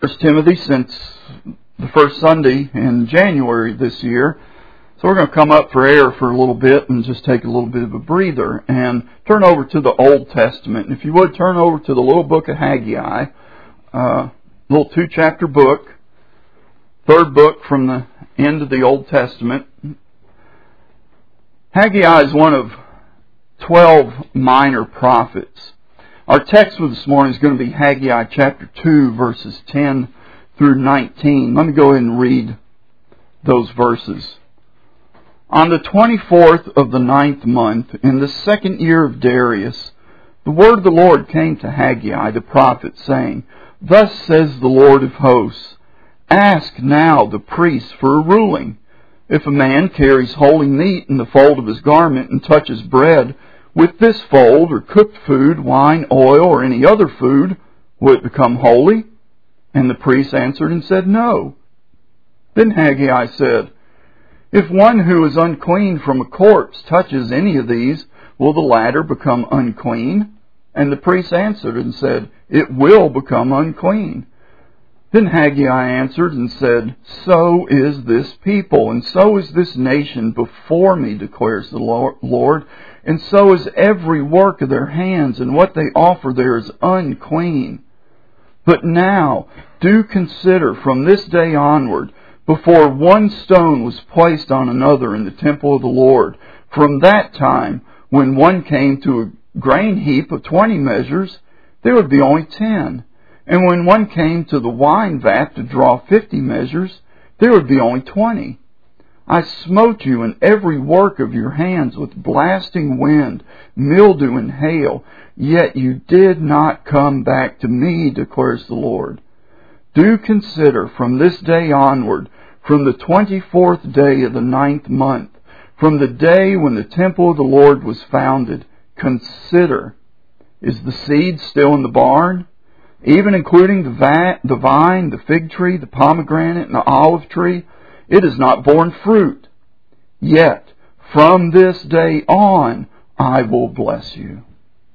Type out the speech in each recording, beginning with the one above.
First Timothy since the first Sunday in January this year. So we're going to come up for air for a little bit and just take a little bit of a breather and turn over to the Old Testament. And if you would, turn over to the little book of Haggai, little 2-chapter book, third book from the end of the Old Testament. Haggai is one of 12 minor prophets. Our text for this morning is going to be Haggai chapter 2, verses 10 through 19. Let me go ahead and read those verses. On the 24th of the 9th month, in the 2nd year of Darius, the word of the Lord came to Haggai the prophet, saying, Thus says the Lord of hosts, Ask now the priests for a ruling. If a man carries holy meat in the fold of his garment and touches bread with this fold, or cooked food, wine, oil, or any other food, will it become holy? And the priest answered and said, No. Then Haggai said, If one who is unclean from a corpse touches any of these, will the latter become unclean? And the priest answered and said, It will become unclean. Then Haggai answered and said, So is this people, and so is this nation before me, declares the Lord, and so is every work of their hands, and what they offer there is unclean. But now do consider from this day onward, before one stone was placed on another in the temple of the Lord, from that time when one came to a grain heap of 20 measures, there would be only 10. And when one came to the wine vat to draw 50 measures, there would be only 20. I smote you in every work of your hands with blasting wind, mildew, and hail, yet you did not come back to me, declares the Lord. Do consider from this day onward, from the 24th day of the 9th month, from the day when the temple of the Lord was founded, consider, is the seed still in the barn? Even including the vine, the fig tree, the pomegranate, and the olive tree, it has not borne fruit. Yet, from this day on, I will bless you.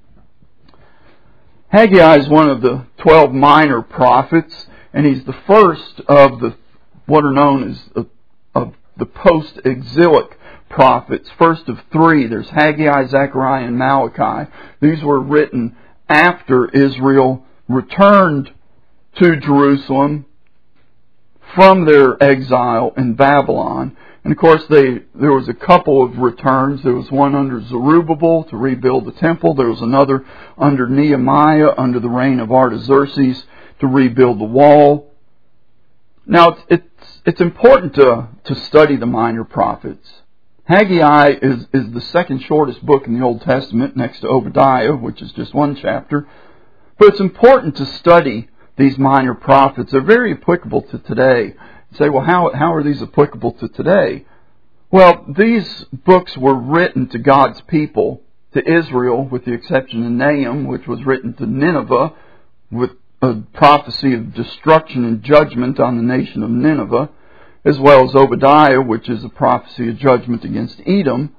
Haggai is one of the 12 minor prophets, and he's the first of the what are known as of the post-exilic prophets. First of 3, there's Haggai, Zechariah, and Malachi. These were written after Israel returned to Jerusalem from their exile in Babylon. And of course there was a couple of returns. There was one under Zerubbabel to rebuild the temple. There was another under Nehemiah under the reign of Artaxerxes to rebuild the wall. Now it's important to study the minor prophets. Haggai is the second shortest book in the Old Testament next to Obadiah, which is just one chapter. But it's important to study these minor prophets. They're very applicable to today. You say, well, how are these applicable to today? Well, these books were written to God's people, to Israel, with the exception of Nahum, which was written to Nineveh, with a prophecy of destruction and judgment on the nation of Nineveh, as well as Obadiah, which is a prophecy of judgment against Edom.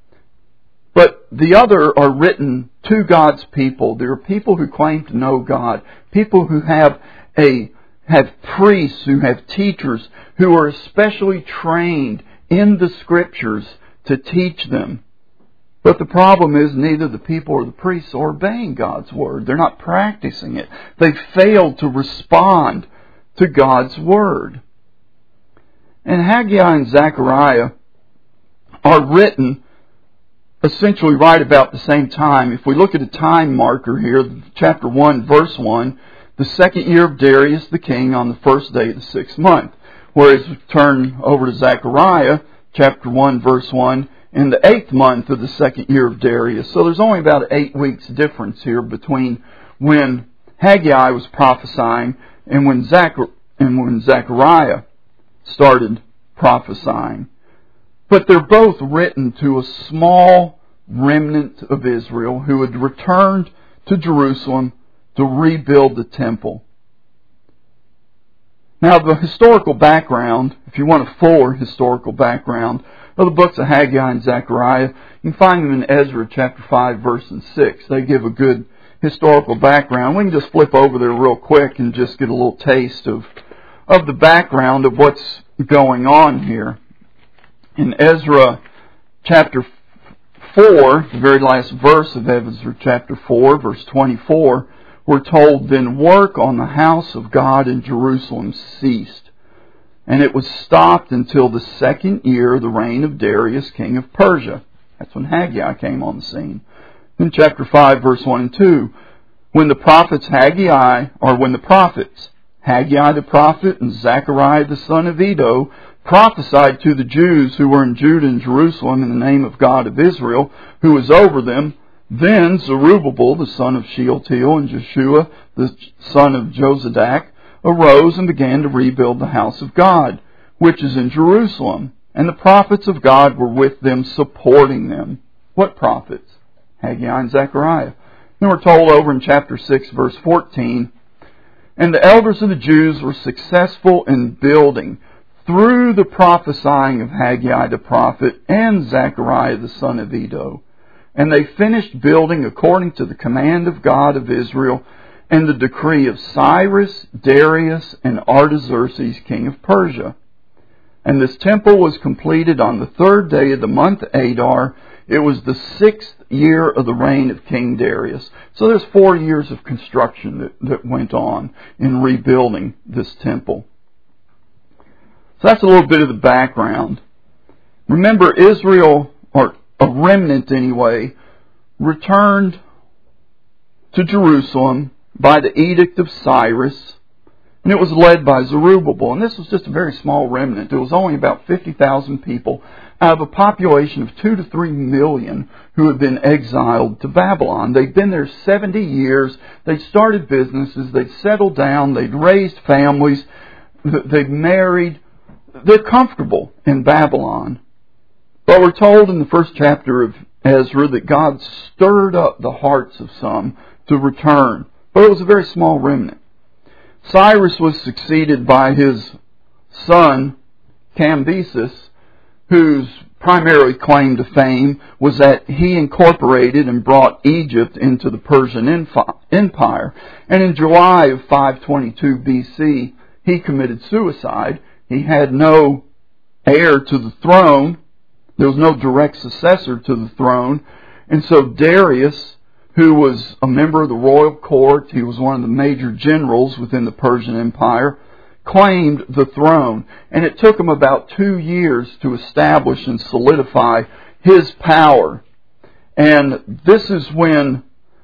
But the other are written to God's people. There are people who claim to know God, people who have priests, who have teachers, who are especially trained in the Scriptures to teach them. But the problem is neither the people or the priests are obeying God's Word. They're not practicing it. They've failed to respond to God's Word. And Haggai and Zechariah are written essentially right about the same time. If we look at a time marker here, chapter 1, verse 1, the 2nd year of Darius the king on the 1st day of the 6th month. Whereas we turn over to Zechariah, chapter 1, verse 1, in the 8th month of the 2nd year of Darius. So there's only about 8 weeks difference here between when Haggai was prophesying and when Zechariah started prophesying. But they're both written to a small remnant of Israel who had returned to Jerusalem to rebuild the temple. Now, the historical background, if you want a fuller historical background of the books of Haggai and Zechariah, you can find them in Ezra chapter 5, verse 6. They give a good historical background. We can just flip over there real quick and just get a little taste of the background of what's going on here. In Ezra chapter 4, the very last verse of Ezra chapter 4, verse 24, we're told, "Then work on the house of God in Jerusalem ceased, and it was stopped until the 2nd year of the reign of Darius, king of Persia." That's when Haggai came on the scene. In chapter 5, verse 1 and 2, when the prophets Haggai the prophet and Zechariah the son of Iddo prophesied to the Jews who were in Judah and Jerusalem in the name of God of Israel, who was over them, then Zerubbabel the son of Shealtiel and Jeshua the son of Jozadak arose and began to rebuild the house of God, which is in Jerusalem. And the prophets of God were with them, supporting them. What prophets? Haggai and Zechariah. Then we're told over in chapter 6, verse 14, "And the elders of the Jews were successful in building through the prophesying of Haggai the prophet and Zechariah the son of Iddo. And they finished building according to the command of God of Israel and the decree of Cyrus, Darius, and Artaxerxes, king of Persia. And this temple was completed on the 3rd day of the month Adar. It was the 6th year of the reign of King Darius." So there's 4 years of construction that went on in rebuilding this temple. So that's a little bit of the background. Remember, Israel, or a remnant anyway, returned to Jerusalem by the edict of Cyrus, and it was led by Zerubbabel. And this was just a very small remnant. It was only about 50,000 people out of a population of 2 to 3 million who had been exiled to Babylon. They'd been there 70 years. They'd started businesses. They'd settled down. They'd raised families. They'd married. They're comfortable in Babylon. But we're told in the first chapter of Ezra that God stirred up the hearts of some to return. But it was a very small remnant. Cyrus was succeeded by his son, Cambyses, whose primary claim to fame was that he incorporated and brought Egypt into the Persian Empire. And in July of 522 BC, he committed suicide. He had no heir to the throne. There was no direct successor to the throne. And so Darius, who was a member of the royal court, he was one of the major generals within the Persian Empire, claimed the throne. And it took him about 2 years to establish and solidify his power. And this is when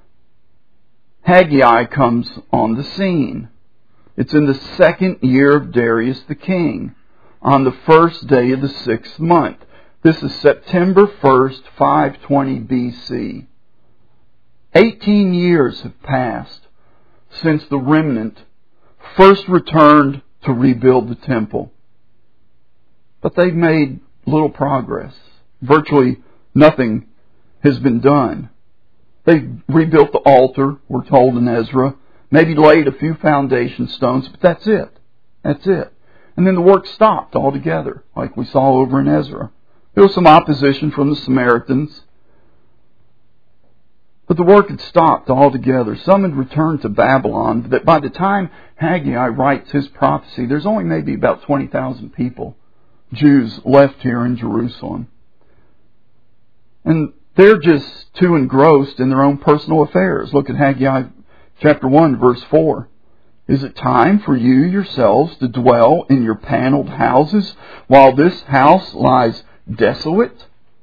Haggai comes on the scene. It's in the 2nd year of Darius the king, on the 1st day of the 6th month. This is September 1st, 520 BC. 18 years have passed since the remnant first returned to rebuild the temple. But they've made little progress. Virtually nothing has been done. They've rebuilt the altar, we're told in Ezra, maybe laid a few foundation stones, but that's it. That's it. And then the work stopped altogether, like we saw over in Ezra. There was some opposition from the Samaritans, but the work had stopped altogether. Some had returned to Babylon, but by the time Haggai writes his prophecy, there's only maybe about 20,000 people, Jews, left here in Jerusalem. And they're just too engrossed in their own personal affairs. Look at Haggai chapter 1, verse 4. "Is it time for you yourselves to dwell in your paneled houses while this house lies desolate?"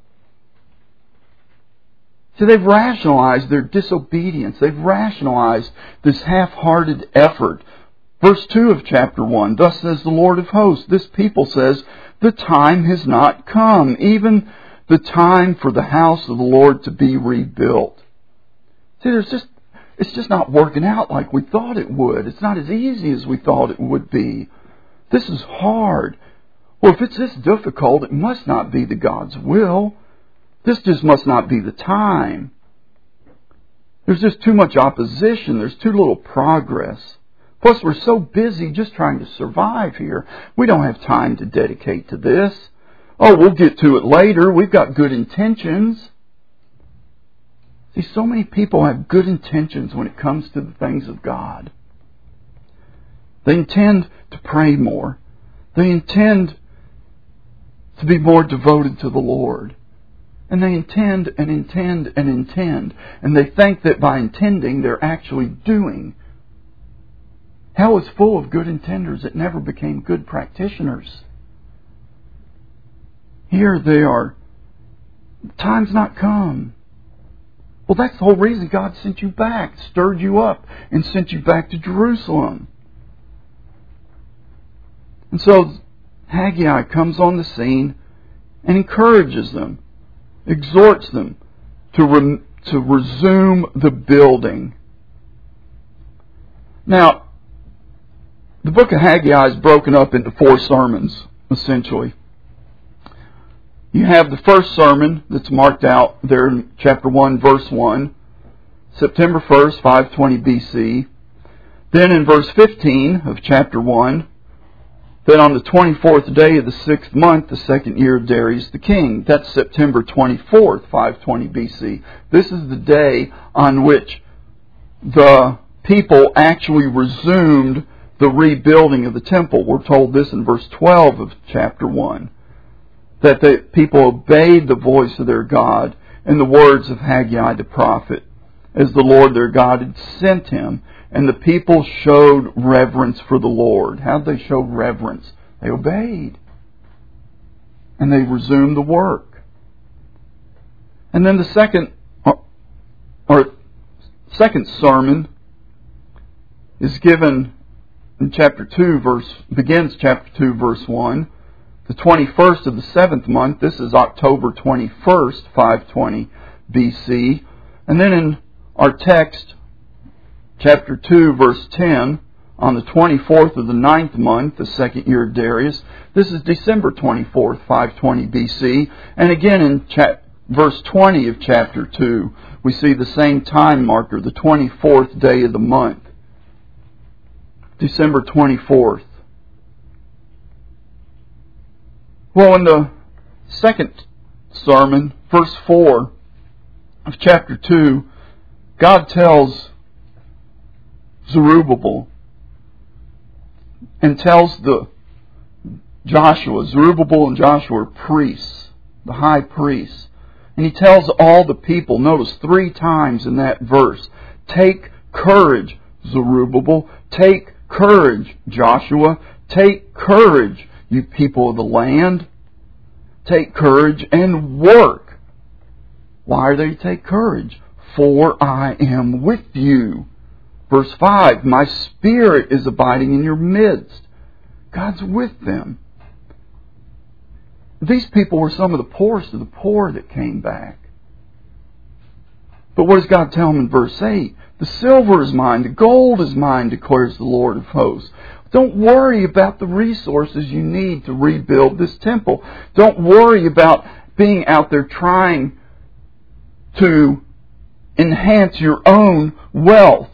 So they've rationalized their disobedience. They've rationalized this half-hearted effort. Verse 2 of chapter 1, "Thus says the Lord of hosts, this people says, the time has not come, even the time for the house of the Lord to be rebuilt." See, it's just not working out like we thought it would. It's not as easy as we thought it would be. This is hard. Well, if it's this difficult, it must not be the God's will. This just must not be the time. There's just too much opposition. There's too little progress. Plus, we're so busy just trying to survive here. We don't have time to dedicate to this. Oh, we'll get to it later. We've got good intentions. See, so many people have good intentions when it comes to the things of God. They intend to pray more. They intend to be more devoted to the Lord. And they intend and intend and intend. And they think that by intending, they're actually doing. Hell is full of good intenders that never became good practitioners. Here they are. Time's not come. Well, that's the whole reason God sent you back, stirred you up, and sent you back to Jerusalem. And so Haggai comes on the scene and encourages them, exhorts them to resume the building. Now, the book of Haggai is broken up into 4 sermons, essentially. You have the first sermon that's marked out there in chapter 1, verse 1, September 1st, 520 BC. Then in verse 15 of chapter 1, then on the 24th day of the 6th month, the 2nd year of Darius the king. That's September 24th, 520 BC. This is the day on which the people actually resumed the rebuilding of the temple. We're told this in verse 12 of chapter 1. That the people obeyed the voice of their God and the words of Haggai the prophet, as the Lord their God had sent him. And the people showed reverence for the Lord. How did they show reverence? They obeyed. And they resumed the work. And then the second sermon is given in chapter 2, begins chapter 2, verse 1. The 21st of the 7th month, this is October 21st, 520 BC. And then in our text, chapter 2, verse 10, on the 24th of the 9th month, the 2nd year of Darius, this is December 24th, 520 BC. And again in verse 20 of chapter 2, we see the same time marker, the 24th day of the month, December 24th. Well, in the second sermon, verse 4 of chapter 2, God tells Zerubbabel and tells Zerubbabel and Joshua are priests, the high priests. And he tells all the people, notice 3 times in that verse, take courage, Zerubbabel, take courage, Joshua, take courage, you people of the land. Take courage and work. Why are they to take courage? For I am with you. Verse 5, my spirit is abiding in your midst. God's with them. These people were some of the poorest of the poor that came back. But what does God tell them in verse 8? The silver is mine, the gold is mine, declares the Lord of hosts. Don't worry about the resources you need to rebuild this temple. Don't worry about being out there trying to enhance your own wealth.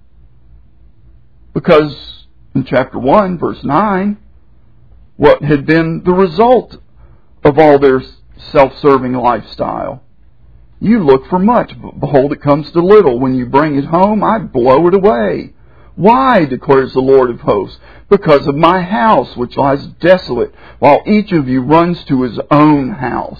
Because in chapter 1, verse 9, what had been the result of all their self-serving lifestyle? You look for much, but behold, it comes to little. When you bring it home, I blow it away. Why, declares the Lord of hosts? Because of my house, which lies desolate, while each of you runs to his own house.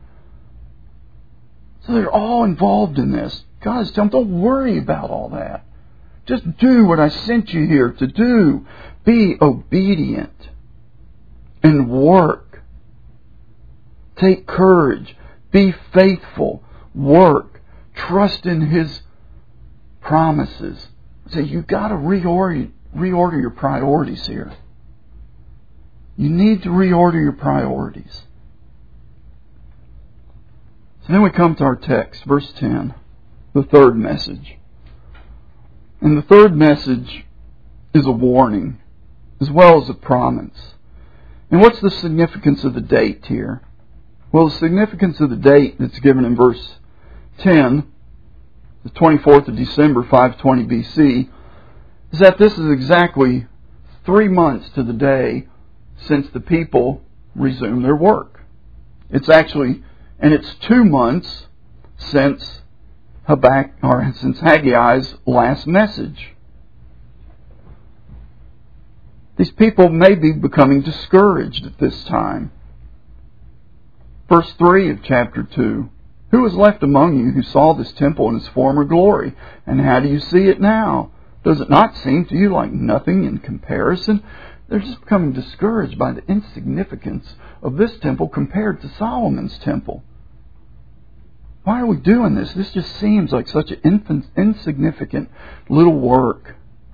So they're all involved in this. God is telling them, don't worry about all that. Just do what I sent you here to do. Be obedient and work. Take courage. Be faithful. Work. Trust in His promises. So you've got to reorder your priorities here. You need to reorder your priorities. So then we come to our text, verse 10, the third message. And the third message is a warning, as well as a promise. And what's the significance of the date here? Well, the significance of the date that's given in verse 10, the 24th of December, 520 BC, is that this is exactly 3 months to the day since the people resumed their work. It's 2 months since Haggai's last message. These people may be becoming discouraged at this time. Verse 3 of chapter 2. Who was left among you who saw this temple in its former glory? And how do you see it now? Does it not seem to you like nothing in comparison? They're just becoming discouraged by the insignificance of this temple compared to Solomon's temple. Why are we doing this? This just seems like such an insignificant little work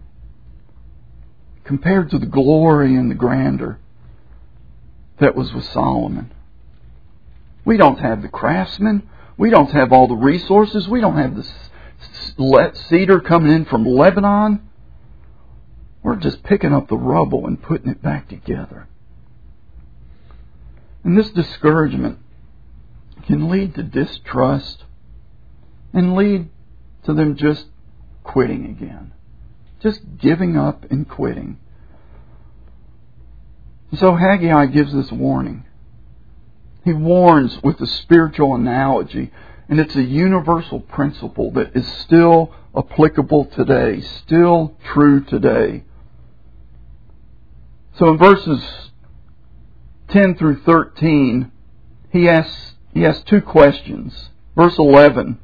compared to the glory and the grandeur that was with Solomon. We don't have the craftsmen. We don't have all the resources. We don't have the cedar coming in from Lebanon. We're just picking up the rubble and putting it back together. And this discouragement can lead to distrust and lead to them just quitting again. Just giving up and quitting. So Haggai gives this warning. He warns with a spiritual analogy, and it's a universal principle that is still applicable today, still true today. So in verses 10 through 13, he asks two questions. Verse 11,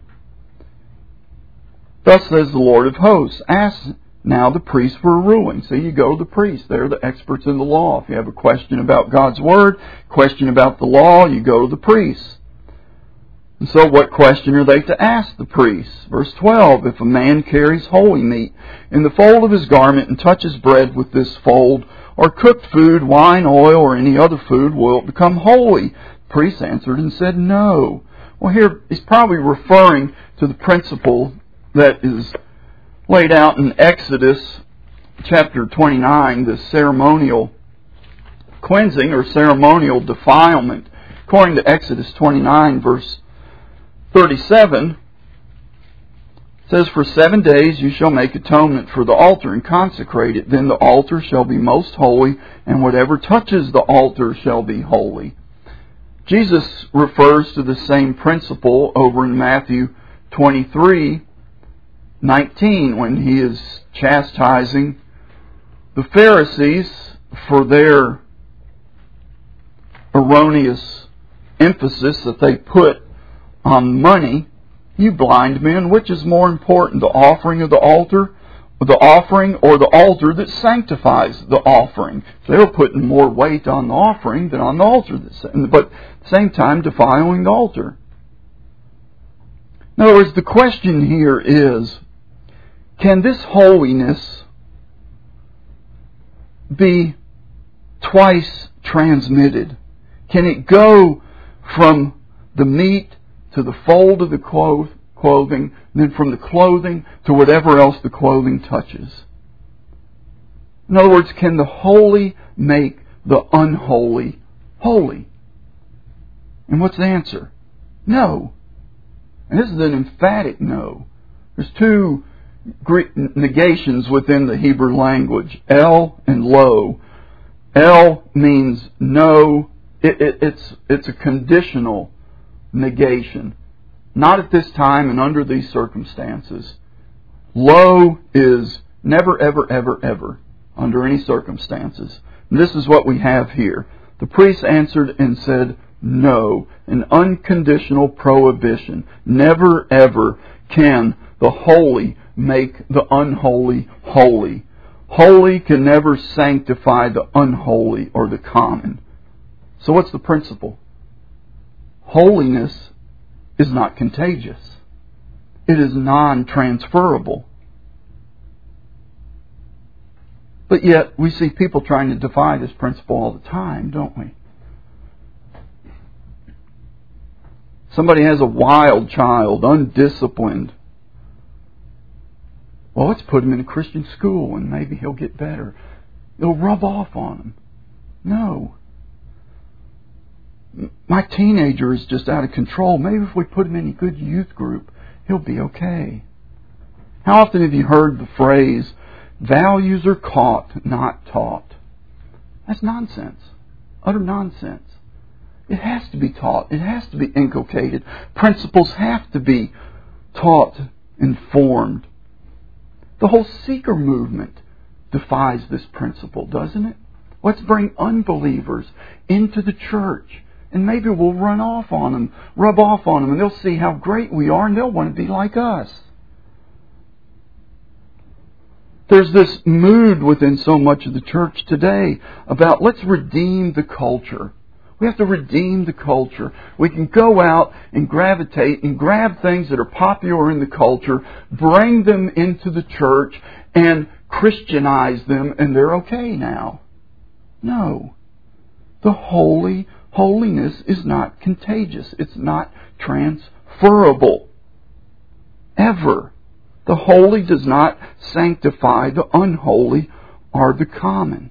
Thus says the Lord of hosts, ask now the priests for a ruling. So you go to the priests. They're the experts in the law. If you have a question about God's Word, question about the law, you go to the priests. And so what question are they to ask the priests? Verse 12, If a man carries holy meat in the fold of his garment and touches bread with this fold, or cooked food, wine, oil, or any other food, will it become holy? The priest answered and said, No. Well, here he's probably referring to the principle that is laid out in Exodus chapter 29, the ceremonial cleansing or ceremonial defilement. According to Exodus 29, verse 37, it says, For 7 days you shall make atonement for the altar and consecrate it. Then the altar shall be most holy, and whatever touches the altar shall be holy. Jesus refers to the same principle over in Matthew 23:19 when he is chastising the Pharisees for their erroneous emphasis that they put on money. You blind men, which is more important, the offering of the altar, the offering, or the altar that sanctifies the offering? They were putting more weight on the offering than on the altar, but at the same time defiling the altar. In other words, the question here is, can this holiness be twice transmitted? Can it go from the meat to the fold of the clothing, and then from the clothing to whatever else the clothing touches? In other words, can the holy make the unholy holy? And what's the answer? No. And this is an emphatic no. There's two Greek negations within the Hebrew language, el and lo. El means no. It's a conditional negation. Not at this time and under these circumstances. Lo is never, ever, ever, ever, under any circumstances. And this is what we have here. The priest answered and said, no, an unconditional prohibition. Never, ever can the holy make the unholy holy. Holy can never sanctify the unholy or the common. So what's the principle? Holiness is not contagious. It is non-transferable. But yet we see people trying to defy this principle all the time, don't we? Somebody has a wild child, undisciplined. Well, let's put him in a Christian school and maybe he'll get better. It'll rub off on him. No. My teenager is just out of control. Maybe if we put him in a good youth group, he'll be okay. How often have you heard the phrase, values are caught, not taught? That's nonsense. Utter nonsense. It has to be taught. It has to be inculcated. Principles have to be taught, informed. The whole seeker movement defies this principle, doesn't it? Let's bring unbelievers into the church, and maybe we'll rub off on them, and they'll see how great we are, and they'll want to be like us. There's this mood within so much of the church today about let's redeem the culture. We have to redeem the culture. We can go out and gravitate and grab things that are popular in the culture, bring them into the church, and Christianize them, and they're okay now. No. The holiness is not contagious. It's not transferable. Ever. The holy does not sanctify the unholy or the common.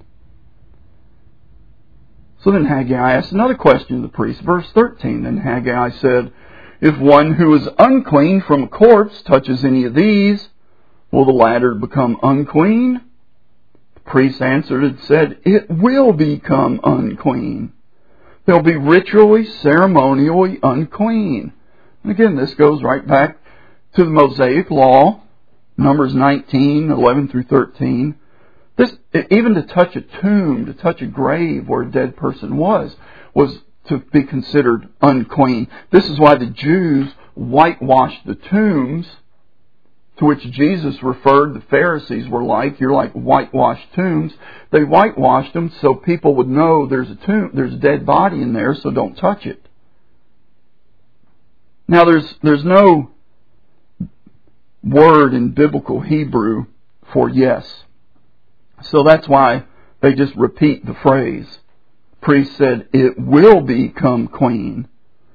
So then Haggai asked another question of the priest. Verse 13, then Haggai said, if one who is unclean from a corpse touches any of these, will the latter become unclean? The priest answered and said, it will become unclean. They'll be ritually, ceremonially unclean. And again, this goes right back to the Mosaic Law, Numbers 19, 11 through 13. This, even to touch a tomb, to touch a grave where a dead person was to be considered unclean. This is why the Jews whitewashed the tombs, to which Jesus referred the Pharisees were like, you're like whitewashed tombs. They whitewashed them so people would know there's a tomb, there's a dead body in there, so don't touch it. Now there's no word in biblical Hebrew for yes. So that's why they just repeat the phrase. Priest said, it will become clean.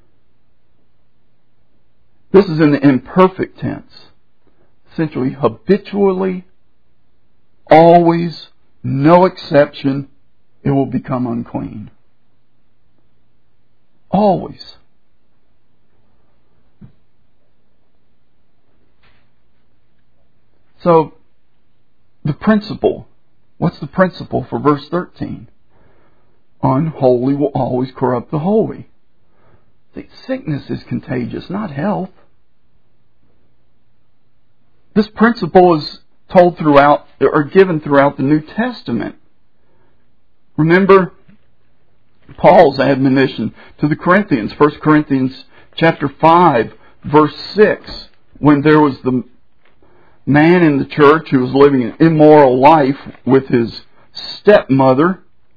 This is in the imperfect tense. Essentially, habitually, always, no exception, it will become unclean. Always. So, the principle. What's the principle for verse 13? Unholy will always corrupt the holy. See, sickness is contagious, not health. This principle is told throughout, or given throughout the New Testament. Remember Paul's admonition to the Corinthians, 1 Corinthians chapter 5, verse 6, when there was the man in the church who was living an immoral life with his stepmother.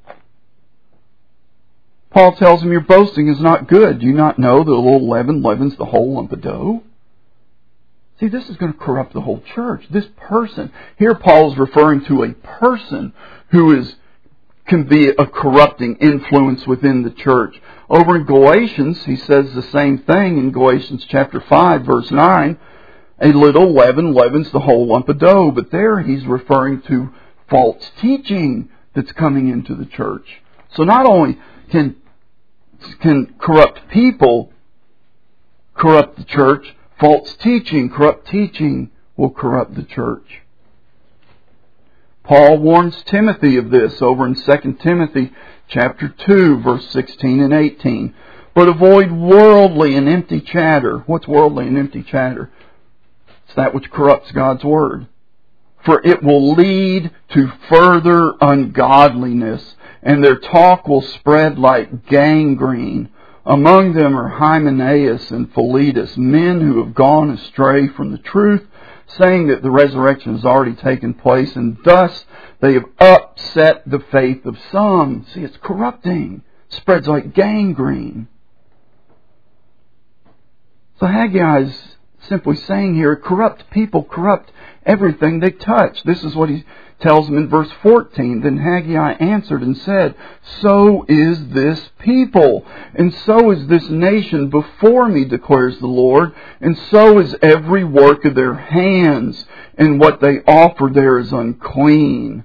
Paul tells him, your boasting is not good. Do you not know that a little leaven leavens the whole lump of dough? See, this is going to corrupt the whole church. This person, here Paul is referring to a person who can be a corrupting influence within the church. Over in Galatians, he says the same thing in Galatians chapter 5, verse 9. A little leaven leavens the whole lump of dough. But there he's referring to false teaching that's coming into the church. So not only can corrupt people corrupt the church, false teaching, corrupt teaching will corrupt the church. Paul warns Timothy of this over in 2 Timothy chapter 2, verse 16 and 18. But avoid worldly and empty chatter. What's worldly and empty chatter? It's that which corrupts God's Word. For it will lead to further ungodliness, and their talk will spread like gangrene. Among them are Hymenaeus and Philetus, men who have gone astray from the truth, saying that the resurrection has already taken place, and thus they have upset the faith of some. See, it's corrupting. It spreads like gangrene. So Haggai is simply saying here, corrupt people corrupt everything they touch. This is what he tells them in verse 14. Then Haggai answered and said, so is this people, and so is this nation before me, declares the Lord, and so is every work of their hands, and what they offer there is unclean.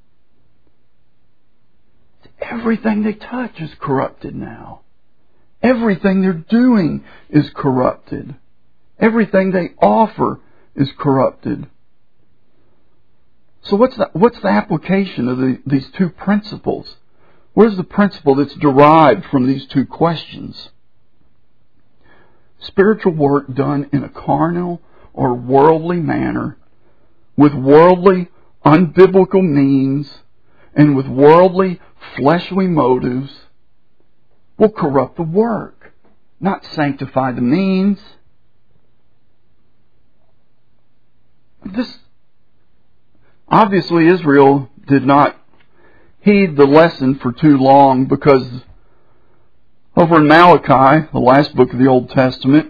Everything they touch is corrupted now. Everything they're doing is corrupted. Everything they offer is corrupted. So what's the application of these two principles? What is the principle that's derived from these two questions? Spiritual work done in a carnal or worldly manner, with worldly, unbiblical means, and with worldly, fleshly motives, will corrupt the work, not sanctify the means. This, obviously, Israel did not heed the lesson for too long, because over in Malachi, the last book of the Old Testament,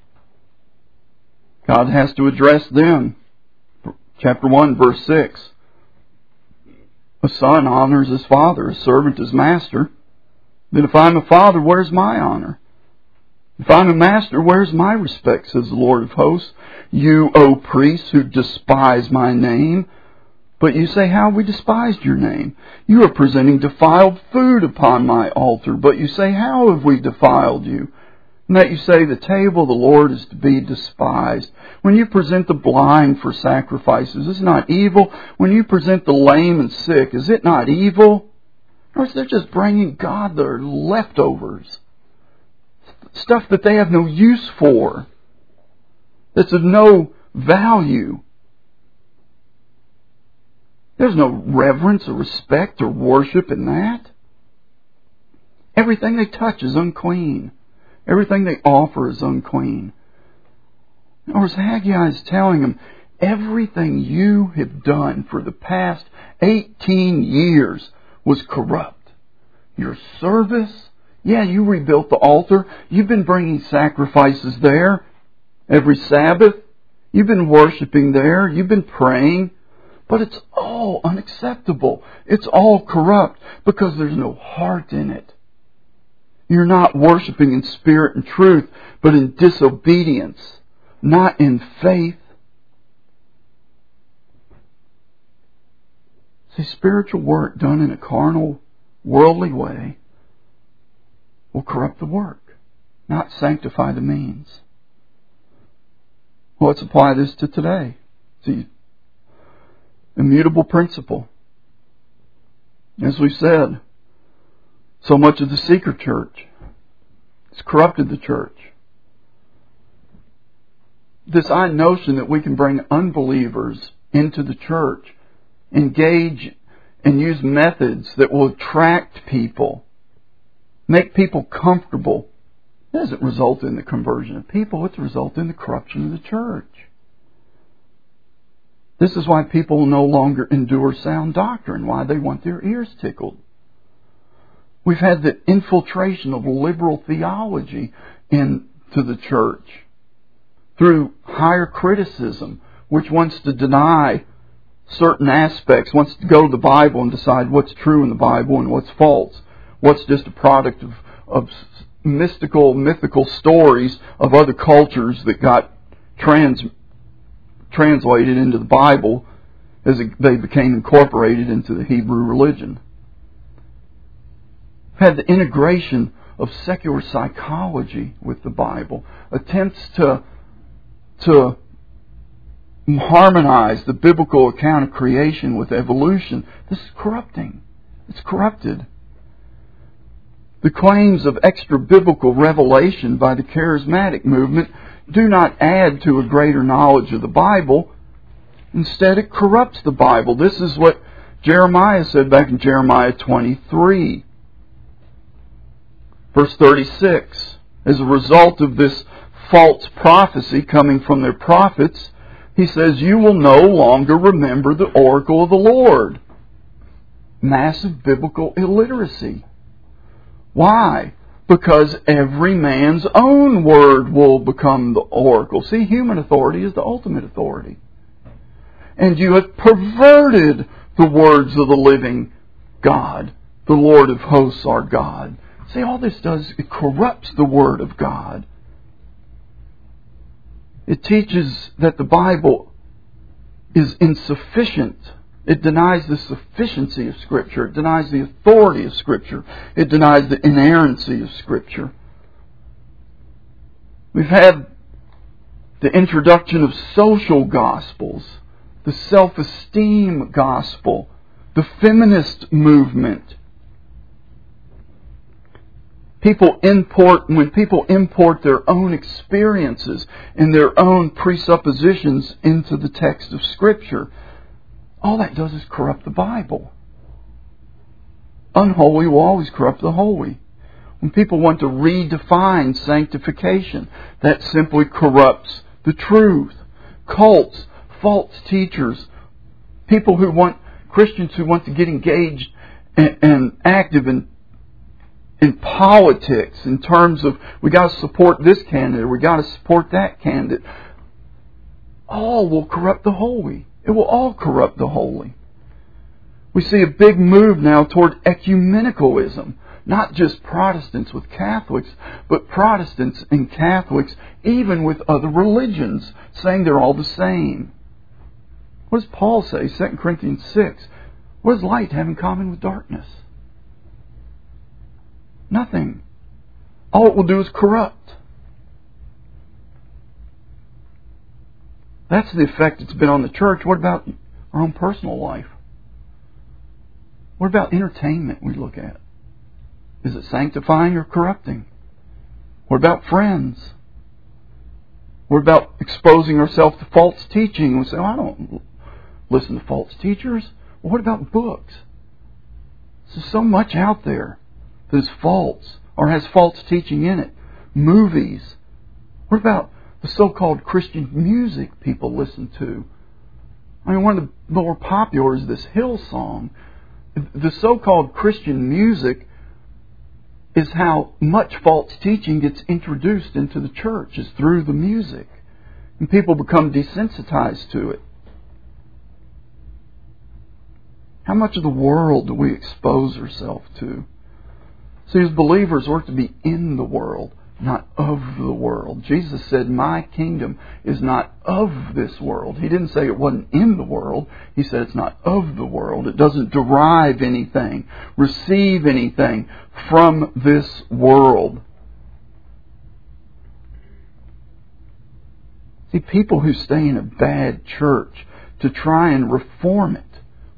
God has to address them. Chapter 1, verse 6. A son honors his father, a servant his master. Then if I'm a father, where's my honor? If I'm a master, where's my respect, says the Lord of hosts? You, O priests, who despise my name. But you say, how have we despised your name? You are presenting defiled food upon my altar. But you say, how have we defiled you? And that you say, the table of the Lord is to be despised. When you present the blind for sacrifices, is it not evil? When you present the lame and sick, is it not evil? Or they're just bringing God their leftovers. Stuff that they have no use for. That's of no value. There's no reverence or respect or worship in that. Everything they touch is unclean. Everything they offer is unclean. Or as Haggai is telling them, everything you have done for the past 18 years was corrupt. Your service, yeah, you rebuilt the altar. You've been bringing sacrifices there every Sabbath. You've been worshiping there. You've been praying. But it's all unacceptable. It's all corrupt because there's no heart in it. You're not worshiping in spirit and truth, but in disobedience, not in faith. See, spiritual work done in a carnal, worldly way will corrupt the work, not sanctify the means. Well, let's apply this to today. See, immutable principle. As we said, so much of the seeker church has corrupted the church. This notion that we can bring unbelievers into the church, engage and use methods that will attract people, make people comfortable, doesn't result in the conversion of people. It's result in the corruption of the church. This is why people no longer endure sound doctrine, why they want their ears tickled. We've had the infiltration of liberal theology into the church through higher criticism, which wants to deny certain aspects, wants to go to the Bible and decide what's true in the Bible and what's false, what's just a product of mythical stories of other cultures that got translated into the Bible as they became incorporated into the Hebrew religion. Had the integration of secular psychology with the Bible, attempts to harmonize the biblical account of creation with evolution. This is corrupting. It's corrupted. The claims of extra-biblical revelation by the charismatic movement do not add to a greater knowledge of the Bible. Instead, it corrupts the Bible. This is what Jeremiah said back in Jeremiah 23. Verse 36, as a result of this false prophecy coming from their prophets, he says, you will no longer remember the oracle of the Lord. Massive biblical illiteracy. Why? Because every man's own word will become the oracle. See, human authority is the ultimate authority. And you have perverted the words of the living God, the Lord of hosts, our God. See, all this does, it corrupts the Word of God. It teaches that the Bible is insufficient. It denies the sufficiency of Scripture. It denies the authority of Scripture. It denies the inerrancy of Scripture. We've had the introduction of social gospels, the self-esteem gospel, the feminist movement. When people import their own experiences and their own presuppositions into the text of Scripture, all that does is corrupt the Bible. Unholy will always corrupt the holy. When people want to redefine sanctification, that simply corrupts the truth. Cults, false teachers, Christians who want to get engaged and active in politics in terms of we got to support this candidate, we got to support that candidate. All will corrupt the holy. It will all corrupt the holy. We see a big move now toward ecumenicalism. Not just Protestants with Catholics, but Protestants and Catholics even with other religions, saying they're all the same. What does Paul say, 2 Corinthians 6? What does light have in common with darkness? Nothing. All it will do is corrupt. That's the effect it's been on the church. What about our own personal life? What about entertainment we look at? Is it sanctifying or corrupting? What about friends? What about exposing ourselves to false teaching? We say, I don't listen to false teachers. Well, what about books? There's so much out there that is false or has false teaching in it. Movies. What about the so-called Christian music people listen to? I mean, one of the more popular is this Hillsong. The so-called Christian music is how much false teaching gets introduced into the church, is through the music. And people become desensitized to it. How much of the world do we expose ourselves to? See, as believers, we're to be in the world, not of the world. Jesus said, my kingdom is not of this world. He didn't say it wasn't in the world. He said it's not of the world. It doesn't derive anything, receive anything from this world. See, people who stay in a bad church to try and reform it,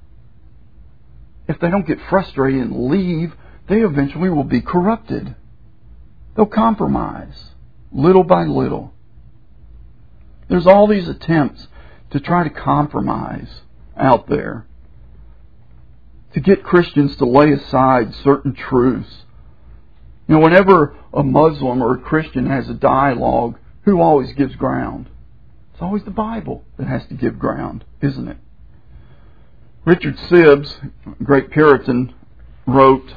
if they don't get frustrated and leave, they eventually will be corrupted. They'll compromise, little by little. There's all these attempts to try to compromise out there, to get Christians to lay aside certain truths. You know, whenever a Muslim or a Christian has a dialogue, who always gives ground? It's always the Bible that has to give ground, isn't it? Richard Sibbes, a great Puritan, wrote,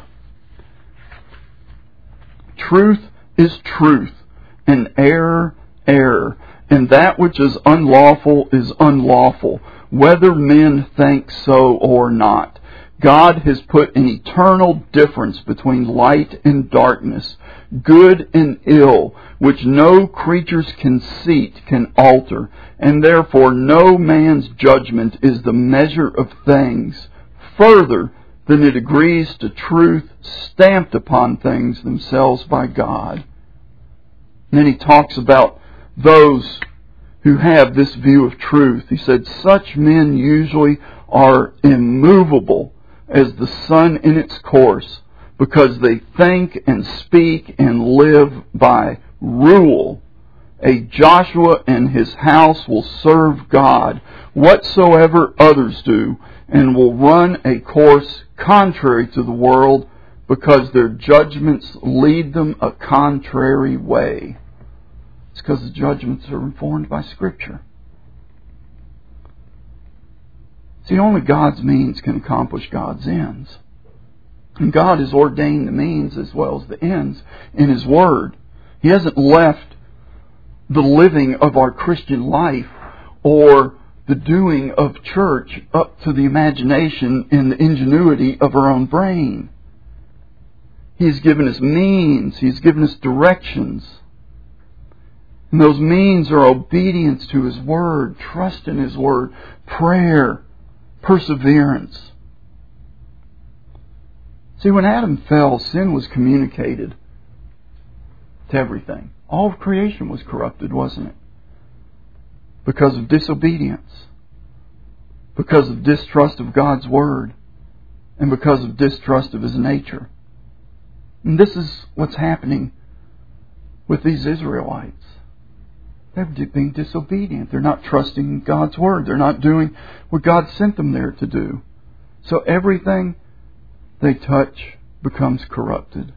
truth is truth, and error, error, and that which is unlawful, whether men think so or not. God has put an eternal difference between light and darkness, good and ill, which no creature's conceit can alter, and therefore no man's judgment is the measure of things further than it agrees to truth stamped upon things themselves by God. And then he talks about those who have this view of truth. He said, such men usually are immovable as the sun in its course, because they think and speak and live by rule. A Joshua and his house will serve God whatsoever others do, and will run a course contrary to the world, because their judgments lead them a contrary way. It's because the judgments are informed by Scripture. See, only God's means can accomplish God's ends. And God has ordained the means as well as the ends in His Word. He hasn't left the living of our Christian life or the doing of church up to the imagination and the ingenuity of our own brain. He's given us means. He's given us directions. And those means are obedience to His Word, trust in His Word, prayer, perseverance. See, when Adam fell, sin was communicated to everything. All of creation was corrupted, wasn't it? Because of disobedience, because of distrust of God's Word, and because of distrust of His nature. And this is what's happening with these Israelites. They're being disobedient. They're not trusting in God's Word. They're not doing what God sent them there to do. So everything they touch becomes corrupted.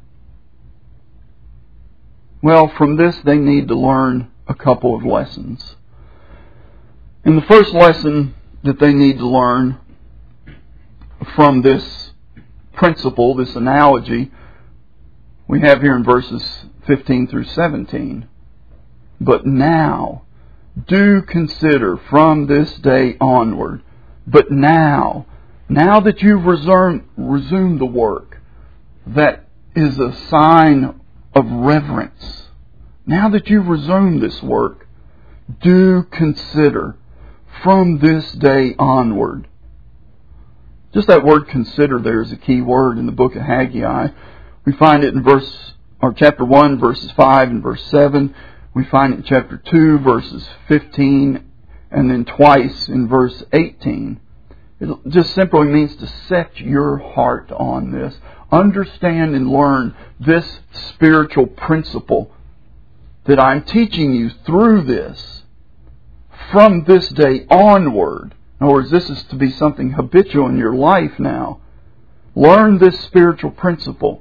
Well, from this they need to learn a couple of lessons. And the first lesson that they need to learn from this principle, this analogy, we have here in verses 15 through 17. But now, do consider from this day onward, but now that you've resumed the work, that is a sign of reverence. Now that you've resumed this work, do consider from this day onward. Just that word consider there is a key word in the book of Haggai. We find it in chapter 1, verses 5 and verse 7. We find it in chapter 2, verses 15, and then twice in verse 18. It just simply means to set your heart on this. Understand and learn this spiritual principle that I'm teaching you through this from this day onward. In other words, this is to be something habitual in your life now. Learn this spiritual principle.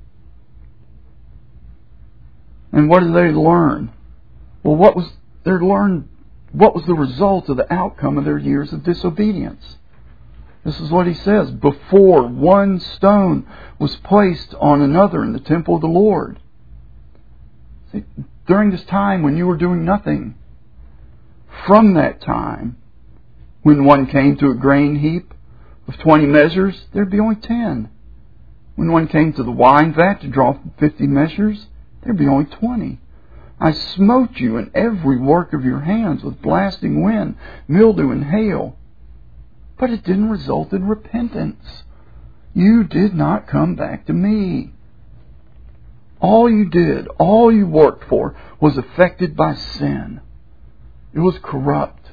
And what did they learn? Well, what was the result of the outcome of their years of disobedience? This is what he says. Before one stone was placed on another in the temple of the Lord. See, during this time when you were doing nothing, from that time, when one came to a grain heap of 20 measures, there'd be only 10. When one came to the wine vat to draw 50 measures, there'd be only 20. I smote you in every work of your hands with blasting wind, mildew, and hail. But it didn't result in repentance. You did not come back to me. All you did, all you worked for, was affected by sin. It was corrupt.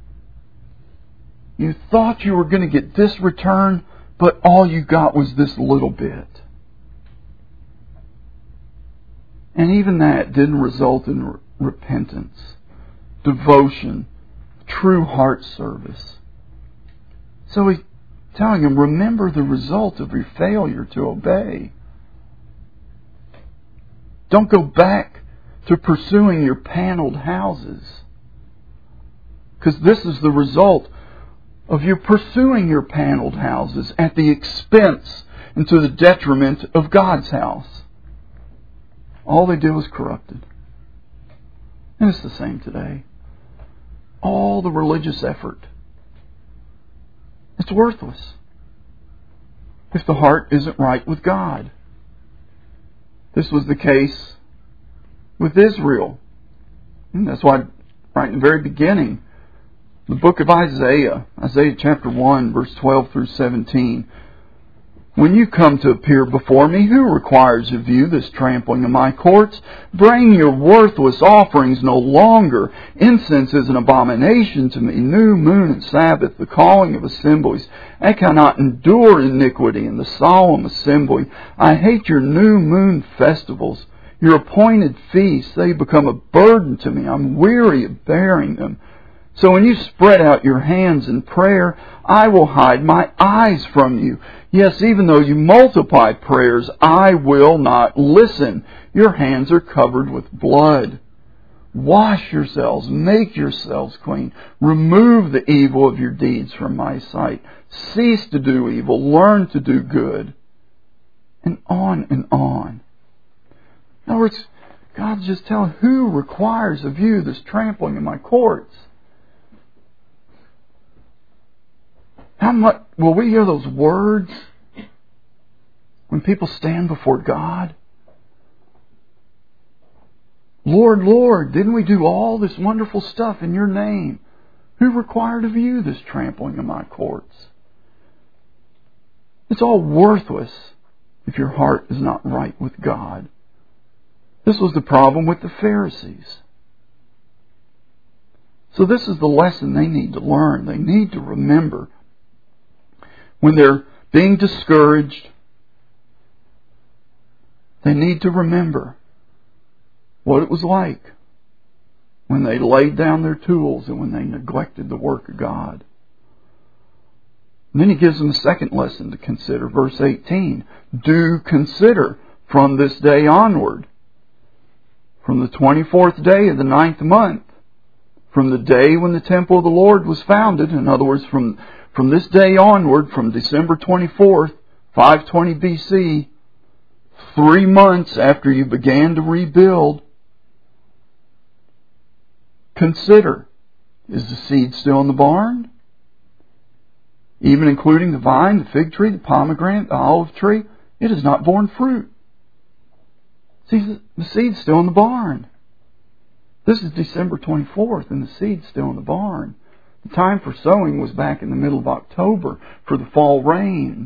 You thought you were going to get this return, but all you got was this little bit. And even that didn't result in repentance, devotion, true heart service. So he's telling him, remember the result of your failure to obey. Don't go back to pursuing your paneled houses. Because this is the result of you pursuing your paneled houses at the expense and to the detriment of God's house. All they did was corrupted. And it's the same today. All the religious effort, it's worthless if the heart isn't right with God. This was the case with Israel. And that's why right in the very beginning, the book of Isaiah chapter 1, verse 12 through 17, when you come to appear before me, who requires of you this trampling of my courts? Bring your worthless offerings no longer. Incense is an abomination to me. New moon and Sabbath, the calling of assemblies. I cannot endure iniquity in the solemn assembly. I hate your new moon festivals. Your appointed feasts, they become a burden to me. I'm weary of bearing them. So when you spread out your hands in prayer, I will hide my eyes from you. Yes, even though you multiply prayers, I will not listen. Your hands are covered with blood. Wash yourselves, make yourselves clean. Remove the evil of your deeds from my sight. Cease to do evil, learn to do good. And on and on. In other words, God's just telling, who requires of you this trampling of my courts? How much will we hear those words when people stand before God? Lord, Lord, didn't we do all this wonderful stuff in your name? Who required of you this trampling of my courts? It's all worthless if your heart is not right with God. This was the problem with the Pharisees. So this is the lesson they need to learn. They need to remember when they're being discouraged, They need to remember what it was like when they laid down their tools and when they neglected the work of God. And then he gives them a second lesson to consider. Verse 18. Do consider from this day onward, from the 24th day of the 9th month, from the day when the temple of the Lord was founded, in other words, from this day onward, from December 24th, 520 BC, 3 months after you began to rebuild, consider, is the seed still in the barn? Even including the vine, the fig tree, the pomegranate, the olive tree, it has not borne fruit. See, the seed's still in the barn. This is December 24th, and the seed's still in the barn. The time for sowing was back in the middle of October for the fall rains.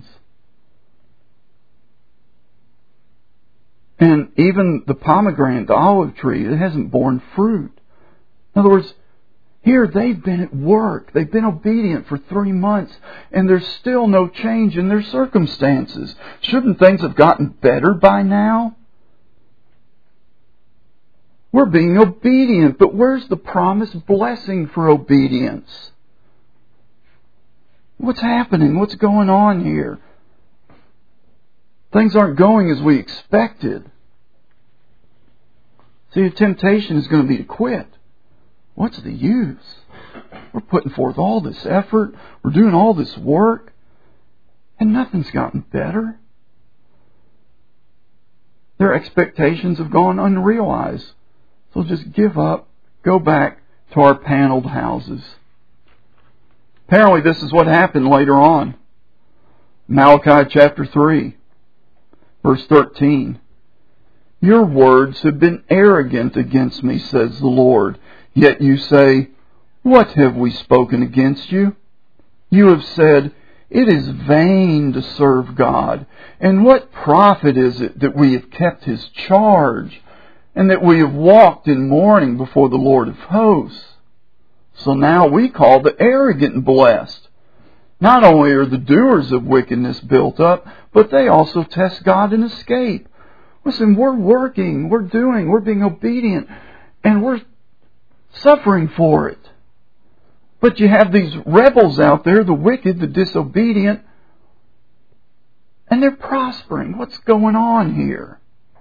And even the pomegranate, the olive tree, it hasn't borne fruit. In other words, here they've been at work. They've been obedient for 3 months, and there's still no change in their circumstances. Shouldn't things have gotten better by now? We're being obedient, but where's the promised blessing for obedience? What's happening? What's going on here? Things aren't going as we expected. See, the temptation is going to be to quit. What's the use? We're putting forth all this effort. We're doing all this work. And nothing's gotten better. Their expectations have gone unrealized. So just give up. Go back to our paneled houses. Apparently this is what happened later on. Malachi chapter 3, verse 13. Your words have been arrogant against me, says the Lord. Yet you say, what have we spoken against you? You have said, it is vain to serve God. And what profit is it that we have kept His charge, and that we have walked in mourning before the Lord of hosts? So now we call the arrogant blessed. Not only are the doers of wickedness built up, but they also test God and escape. Listen, we're working, we're doing, we're being obedient, and we're suffering for it. But you have these rebels out there, the wicked, the disobedient, and they're prospering. What's going on here?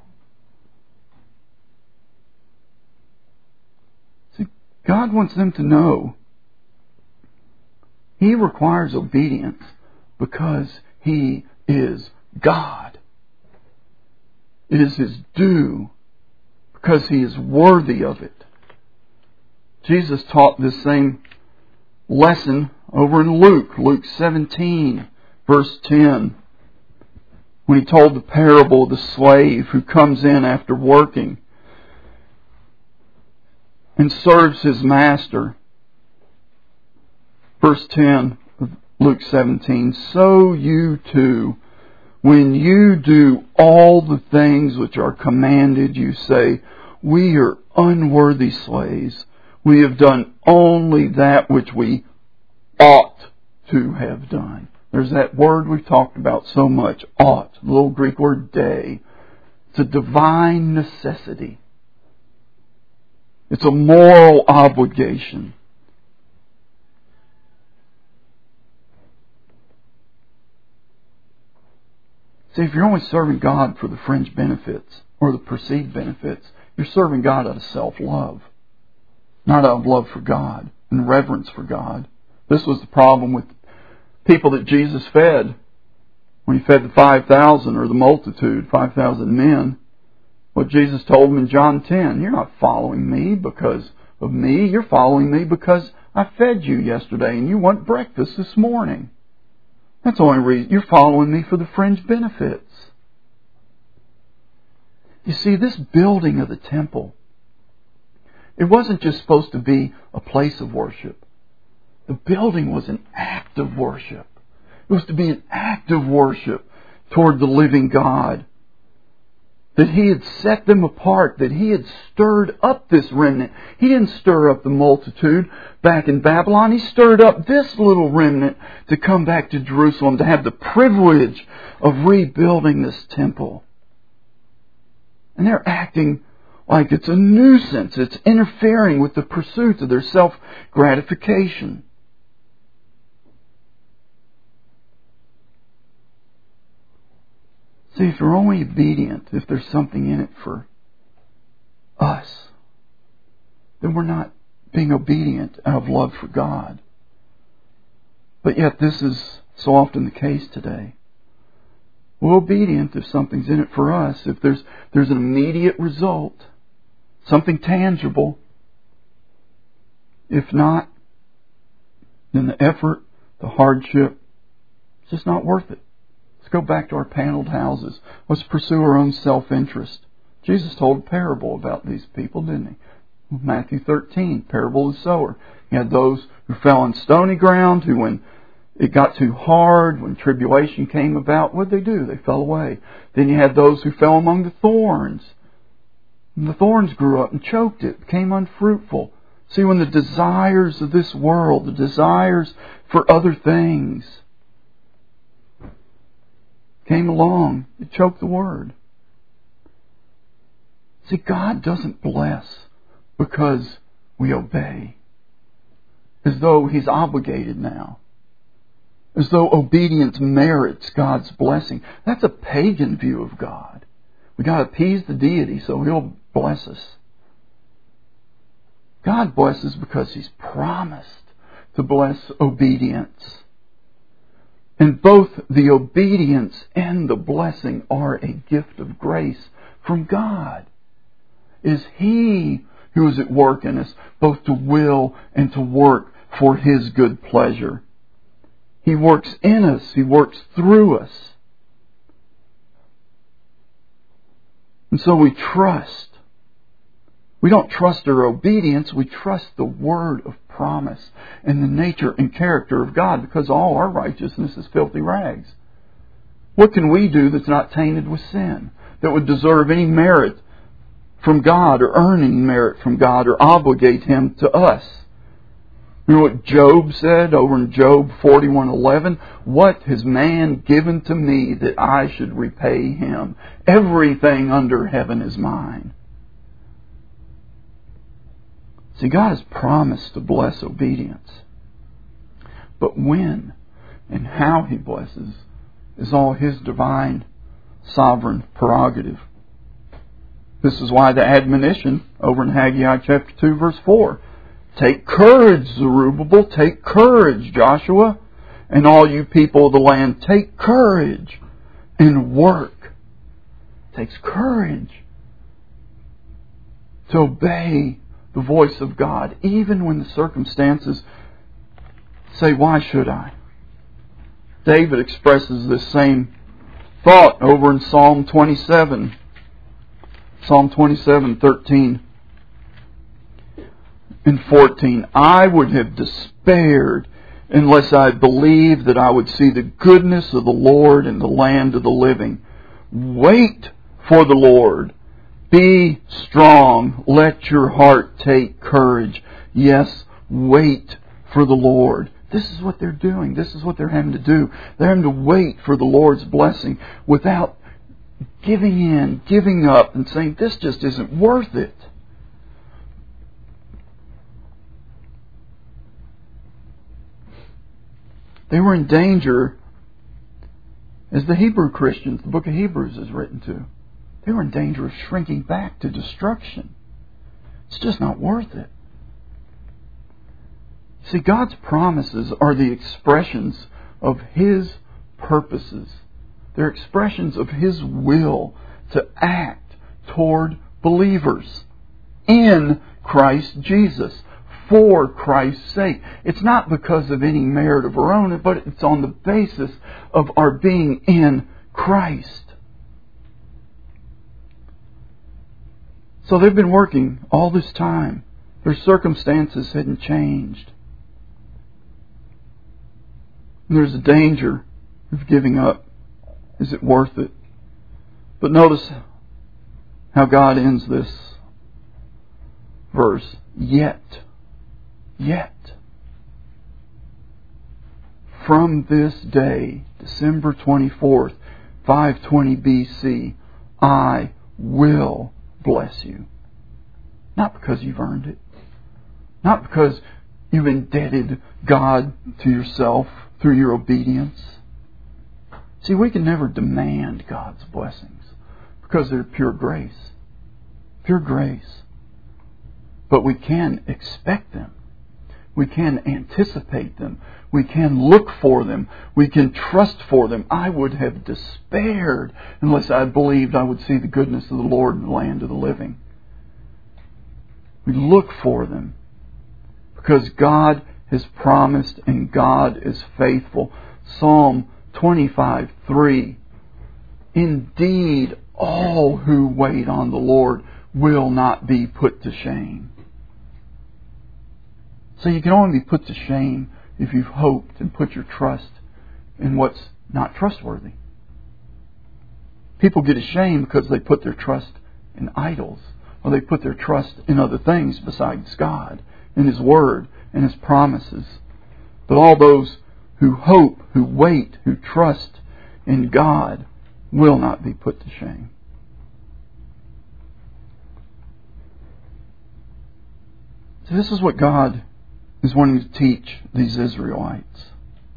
See, God wants them to know He requires obedience because He is God. It is His due because He is worthy of it. Jesus taught this same lesson over in Luke 17, verse 10, when He told the parable of the slave who comes in after working and serves his master. Verse 10 of Luke 17, so you too, when you do all the things which are commanded, you say, we are unworthy slaves. We have done only that which we ought to have done. There's that word we've talked about so much, ought, the little Greek word day. It's a divine necessity. It's a moral obligation. See, if you're only serving God for the fringe benefits or the perceived benefits, you're serving God out of self-love, not out of love for God and reverence for God. This was the problem with people that Jesus fed when He fed the 5,000 or the multitude, 5,000 men. What Jesus told them in John 10, you're not following me because of me. You're following me because I fed you yesterday and you want breakfast this morning. That's the only reason. You're following me for the fringe benefits. You see, this building of the temple, it wasn't just supposed to be a place of worship. The building was an act of worship. It was to be an act of worship toward the living God. That He had set them apart, that He had stirred up this remnant. He didn't stir up the multitude back in Babylon. He stirred up this little remnant to come back to Jerusalem, to have the privilege of rebuilding this temple. And they're acting like it's a nuisance. It's interfering with the pursuit of their self-gratification. See, if we're only obedient, if there's something in it for us, then we're not being obedient out of love for God. But yet this is so often the case today. We're obedient if something's in it for us, if there's an immediate result, something tangible. If not, then the effort, the hardship, it's just not worth it. Let's go back to our paneled houses. Let's pursue our own self-interest. Jesus told a parable about these people, didn't he? Matthew 13, parable of the sower. You had those who fell on stony ground, who when it got too hard, when tribulation came about, what did they do? They fell away. Then you had those who fell among the thorns. And the thorns grew up and choked it, became unfruitful. See, when the desires of this world, the desires for other things came along, it choked the word. See, God doesn't bless because we obey, as though He's obligated now, as though obedience merits God's blessing. That's a pagan view of God. We got to appease the deity so He'll bless us. God blesses because He's promised to bless obedience. And both the obedience and the blessing are a gift of grace from God. It is He who is at work in us, both to will and to work for His good pleasure. He works in us. He works through us. And so we trust. We don't trust our obedience. We trust the word of promise and the nature and character of God, because all our righteousness is filthy rags. What can we do that's not tainted with sin, that would deserve any merit from God or earn any merit from God or obligate Him to us? You know what Job said over in Job 41:11? What has man given to me that I should repay him? Everything under heaven is mine. See, God has promised to bless obedience. But when and how He blesses is all His divine, sovereign prerogative. This is why the admonition over in Haggai chapter 2 verse 4. Take courage, Zerubbabel. Take courage, Joshua. And all you people of the land, take courage and work. It takes courage to obey the voice of God, even when the circumstances say, why should I? David expresses this same thought over in Psalm 27. Psalm 27:13 and 14. I would have despaired unless I believed that I would see the goodness of the Lord in the land of the living. Wait for the Lord. Be strong. Let your heart take courage. Yes, wait for the Lord. This is what they're doing. This is what they're having to do. They're having to wait for the Lord's blessing without giving in, giving up, and saying, this just isn't worth it. They were in danger, as the Hebrew Christians, the book of Hebrews is written to. They were in danger of shrinking back to destruction. It's just not worth it. See, God's promises are the expressions of His purposes. They're expressions of His will to act toward believers in Christ Jesus, for Christ's sake. It's not because of any merit of our own, but it's on the basis of our being in Christ. So they've been working all this time. Their circumstances hadn't changed. And there's a danger of giving up. Is it worth it? But notice how God ends this verse. Yet, from this day, December 24th, 520 BC, I will bless you. Not because you've earned it. Not because you've indebted God to yourself through your obedience. See, we can never demand God's blessings because they're pure grace. Pure grace. But we can expect them. We can anticipate them. We can look for them. We can trust for them. I would have despaired unless I believed I would see the goodness of the Lord in the land of the living. We look for them because God has promised and God is faithful. Psalm 25:3. Indeed, all who wait on the Lord will not be put to shame. So you can only be put to shame if you've hoped and put your trust in what's not trustworthy. People get ashamed because they put their trust in idols, or they put their trust in other things besides God, in His Word, and His promises. But all those who hope, who wait, who trust in God will not be put to shame. So this is what God is wanting to teach these Israelites.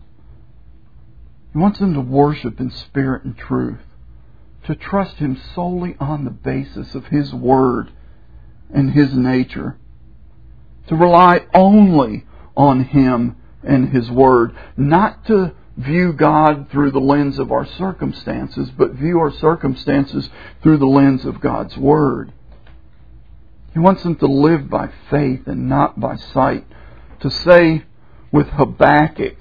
He wants them to worship in spirit and truth, to trust Him solely on the basis of His Word and His nature, to rely only on Him and His Word, not to view God through the lens of our circumstances, but view our circumstances through the lens of God's Word. He wants them to live by faith and not by sight. To say with Habakkuk,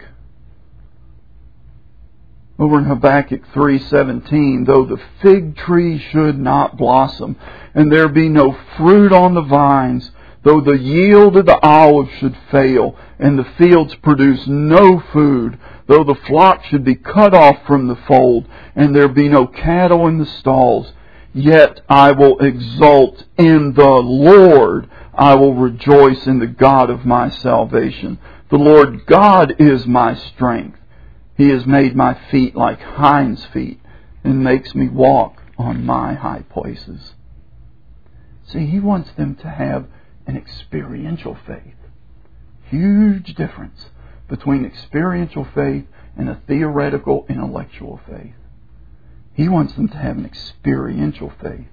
over in Habakkuk 3:17, though the fig tree should not blossom, and there be no fruit on the vines, though the yield of the olive should fail, and the fields produce no food, though the flock should be cut off from the fold, and there be no cattle in the stalls, yet I will exult in the Lord. I will rejoice in the God of my salvation. The Lord God is my strength. He has made my feet like hinds' feet and makes me walk on my high places. See, He wants them to have an experiential faith. Huge difference between experiential faith and a theoretical, intellectual faith. He wants them to have an experiential faith.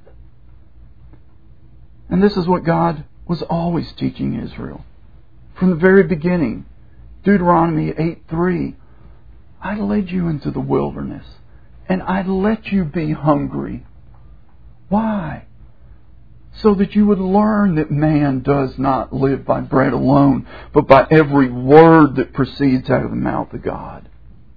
And this is what God was always teaching Israel. From the very beginning, Deuteronomy 8:3, I led you into the wilderness, and I let you be hungry. Why? So that you would learn that man does not live by bread alone, but by every word that proceeds out of the mouth of God.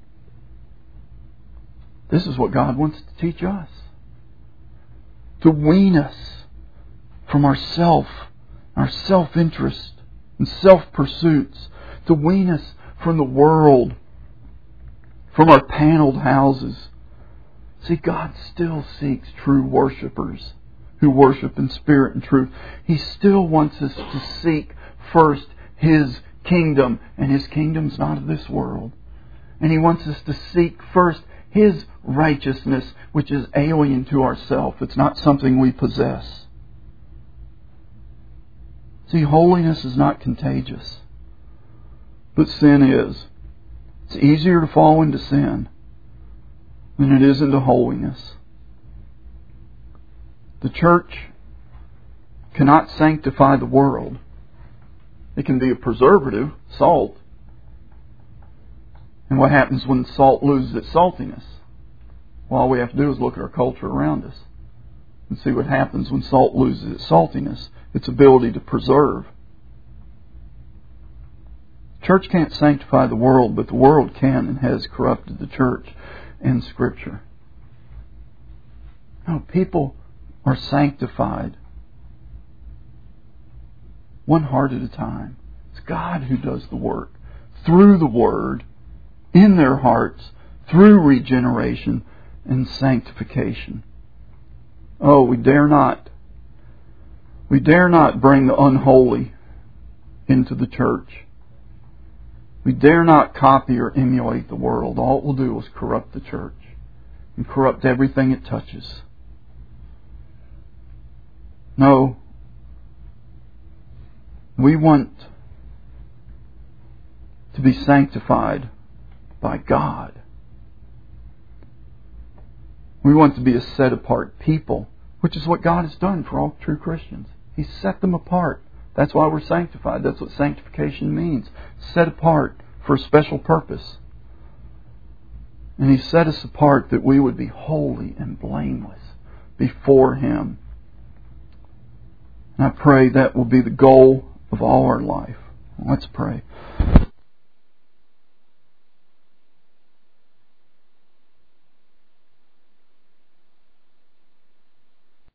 This is what God wants to teach us. To wean us from our self-interest and self-pursuits. To wean us from the world, from our paneled houses. See, God still seeks true worshipers who worship in spirit and truth. He still wants us to seek first His kingdom, and His kingdom's not of this world. And He wants us to seek first His righteousness, which is alien to ourselves. It's not something we possess. See, holiness is not contagious, but sin is. It's easier to fall into sin than it is into holiness. The church cannot sanctify the world. It can be a preservative, salt. And what happens when salt loses its saltiness? Well, all we have to do is look at our culture around us and see what happens when salt loses its saltiness, its ability to preserve. Church can't sanctify the world, but the world can and has corrupted the church and Scripture. No, people are sanctified one heart at a time. It's God who does the work through the Word, in their hearts, through regeneration and sanctification. Oh, we dare not bring the unholy into the church. We dare not copy or emulate the world. All it will do is corrupt the church and corrupt everything it touches. No. We want to be sanctified by God. We want to be a set-apart people, which is what God has done for all true Christians. He set them apart. That's why we're sanctified. That's what sanctification means. Set apart for a special purpose. And He set us apart that we would be holy and blameless before Him. And I pray that will be the goal of all our life. Let's pray.